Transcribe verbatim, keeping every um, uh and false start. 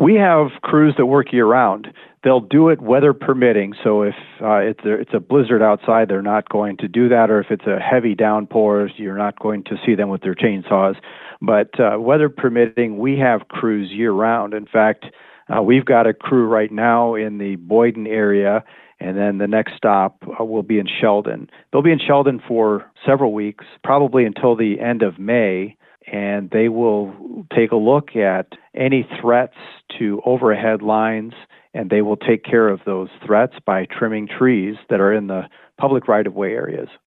We have crews that work year-round. They'll do it weather permitting. So if uh, it's, a, it's a blizzard outside, they're not going to do that. Or if it's a heavy downpour, you're not going to see them with their chainsaws. But uh, weather permitting, we have crews year-round. In fact, uh, we've got a crew right now in the Boyden area, and then the next stop uh, will be in Sheldon. They'll be in Sheldon for several weeks, probably until the end of May, and they will take a look at any threats to overhead lines, and they will take care of those threats by trimming trees that are in the public right-of-way areas.